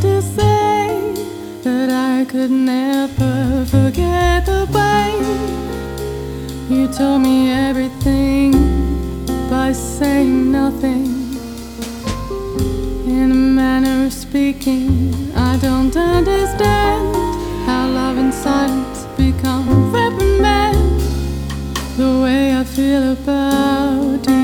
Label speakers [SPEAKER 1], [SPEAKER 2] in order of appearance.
[SPEAKER 1] to say that I could never forget the way you told me everything by saying nothing. In a manner of speaking, I don't understand how love and silence become reprimand. The way I feel about you